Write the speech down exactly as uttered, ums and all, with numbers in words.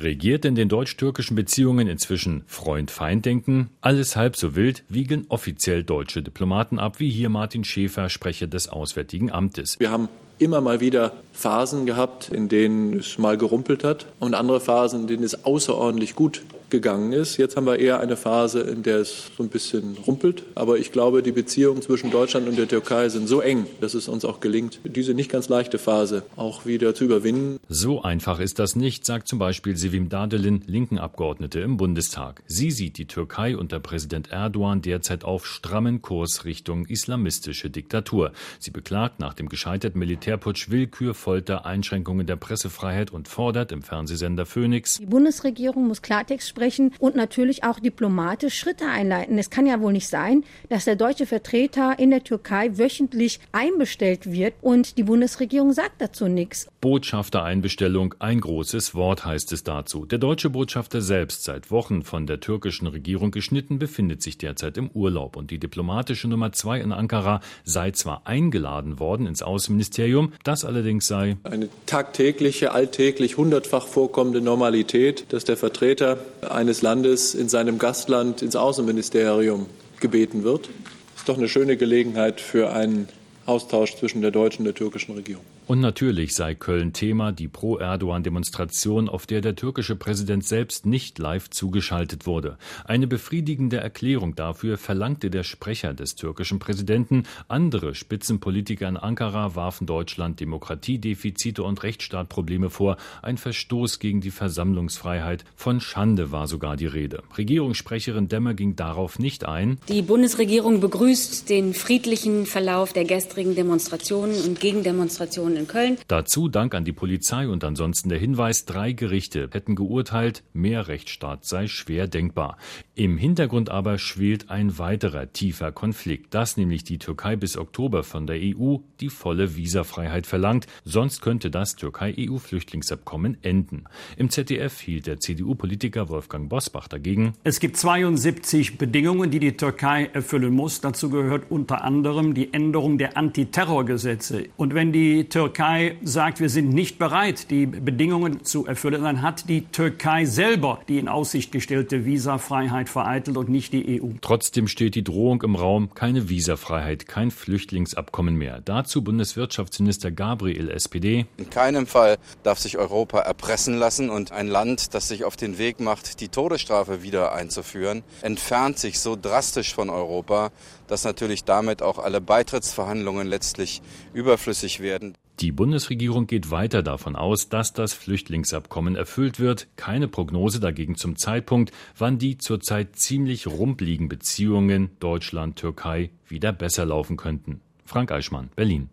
Regiert in den deutsch-türkischen Beziehungen inzwischen Freund-Feind-Denken? Alles halb so wild wiegen offiziell deutsche Diplomaten ab, wie hier Martin Schäfer, Sprecher des Auswärtigen Amtes. Wir haben immer mal wieder Phasen gehabt, in denen es mal gerumpelt hat und andere Phasen, in denen es außerordentlich gut gegangen ist. Jetzt haben wir eher eine Phase, in der es so ein bisschen rumpelt. Aber ich glaube, die Beziehungen zwischen Deutschland und der Türkei sind so eng, dass es uns auch gelingt, diese nicht ganz leichte Phase auch wieder zu überwinden. So einfach ist das nicht, sagt zum Beispiel Sevim Dadelin, linken Abgeordnete im Bundestag. Sie sieht die Türkei unter Präsident Erdogan derzeit auf strammen Kurs Richtung islamistische Diktatur. Sie beklagt nach dem gescheiterten Militärputsch Willkür, Folter, Einschränkungen der Pressefreiheit und fordert im Fernsehsender Phoenix: Die Bundesregierung muss Klartext sprechen und natürlich auch diplomatisch Schritte einleiten. Es kann ja wohl nicht sein, dass der deutsche Vertreter in der Türkei wöchentlich einbestellt wird und die Bundesregierung sagt dazu nichts. Botschaftereinbestellung, ein großes Wort heißt es dazu. Der deutsche Botschafter selbst, seit Wochen von der türkischen Regierung geschnitten, befindet sich derzeit im Urlaub. Und die diplomatische Nummer zwei in Ankara sei zwar eingeladen worden ins Außenministerium, das allerdings sei eine tagtägliche, alltäglich, hundertfach vorkommende Normalität, dass der Vertreter eines Landes in seinem Gastland ins Außenministerium gebeten wird. Ist doch eine schöne Gelegenheit für einen Austausch zwischen der deutschen und der türkischen Regierung. Und natürlich sei Köln Thema, die Pro-Erdogan-Demonstration, auf der der türkische Präsident selbst nicht live zugeschaltet wurde. Eine befriedigende Erklärung dafür verlangte der Sprecher des türkischen Präsidenten. Andere Spitzenpolitiker in Ankara warfen Deutschland Demokratiedefizite und Rechtsstaatprobleme vor. Ein Verstoß gegen die Versammlungsfreiheit. Von Schande war sogar die Rede. Regierungssprecherin Demmer ging darauf nicht ein. Die Bundesregierung begrüßt den friedlichen Verlauf der gestrigen Demonstrationen und Gegendemonstrationen in Köln. Dazu Dank an die Polizei und ansonsten der Hinweis, drei Gerichte hätten geurteilt, mehr Rechtsstaat sei schwer denkbar. Im Hintergrund aber schwelt ein weiterer tiefer Konflikt, dass nämlich die Türkei bis Oktober von der E U die volle Visafreiheit verlangt, sonst könnte das Türkei-E U-Flüchtlingsabkommen enden. Im Z D F hielt der C D U-Politiker Wolfgang Bosbach dagegen: Es gibt zweiundsiebzig Bedingungen, die die Türkei erfüllen muss. Dazu gehört unter anderem die Änderung der Antiterrorgesetze. Und wenn die Türkei Türkei sagt, wir sind nicht bereit, die Bedingungen zu erfüllen, dann hat die Türkei selber die in Aussicht gestellte Visafreiheit vereitelt und nicht die E U. Trotzdem steht die Drohung im Raum, keine Visafreiheit, kein Flüchtlingsabkommen mehr. Dazu Bundeswirtschaftsminister Gabriel, S P D: In keinem Fall darf sich Europa erpressen lassen, und ein Land, das sich auf den Weg macht, die Todesstrafe wieder einzuführen, entfernt sich so drastisch von Europa, dass natürlich damit auch alle Beitrittsverhandlungen letztlich überflüssig werden. Die Bundesregierung geht weiter davon aus, dass das Flüchtlingsabkommen erfüllt wird. Keine Prognose dagegen zum Zeitpunkt, wann die zurzeit ziemlich rumpligen Beziehungen Deutschland-Türkei wieder besser laufen könnten. Frank Eichmann, Berlin.